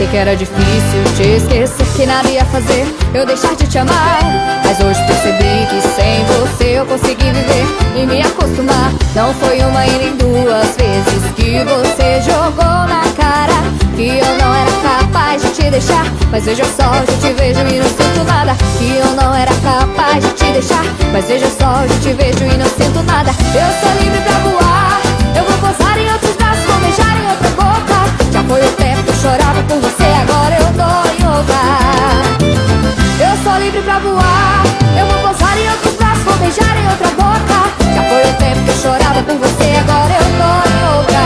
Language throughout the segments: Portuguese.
que era difícil te esquecer, que nada ia fazer eu deixar de te amar. Mas hoje percebi que sem você eu consegui viver e me acostumar. Não foi uma e nem duas vezes que você jogou na cara que eu não era capaz de te deixar. Mas veja só, hoje eu te vejo e não sinto nada. Que eu não era capaz de te deixar. Mas veja só, hoje eu te vejo e não sinto nada. Eu sou livre pra voar, eu vou pousar em outros braços, vou beijar em outra boca. Já foi o tempo que eu chorava por você, agora eu tô em outra. Eu sou livre pra voar, eu vou pousar em outros braços, vou beijar em outra boca. Já foi o tempo que eu chorava por você, agora eu tô em outra.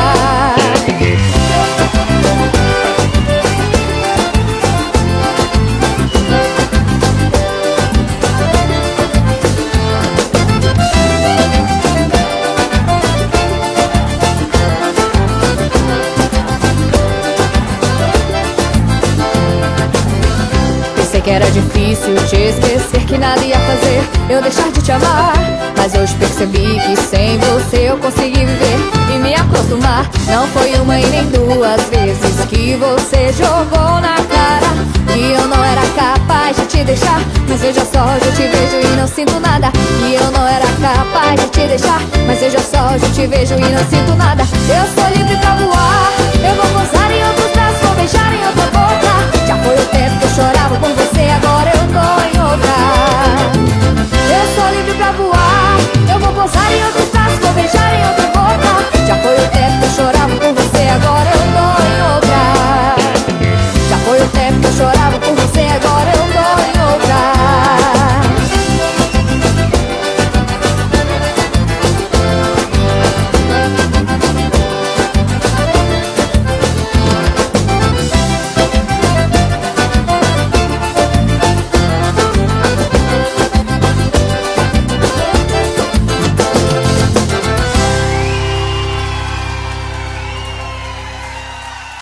Que era difícil te esquecer, que nada ia fazer eu deixar de te amar. Mas hoje percebi que sem você eu consegui viver e me acostumar. Não foi uma e nem duas vezes que você jogou na cara que eu não era capaz de te deixar. Mas veja só, hoje eu te vejo e não sinto nada. Que eu não era capaz de te deixar. Mas veja só, hoje eu te vejo e não sinto nada. Eu sou livre pra voar,